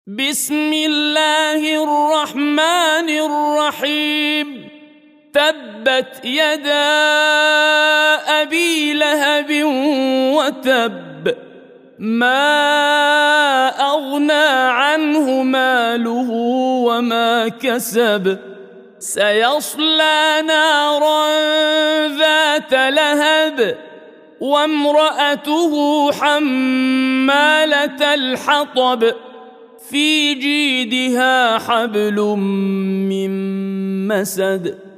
بسم الله الرحمن الرحيم. تبت يدا أبي لهب وتب، ما أغنى عنه ماله وما كسب، سيصلى نارا ذات لهب وامرأته حمالة الحطب في جيدها حبل من مسد.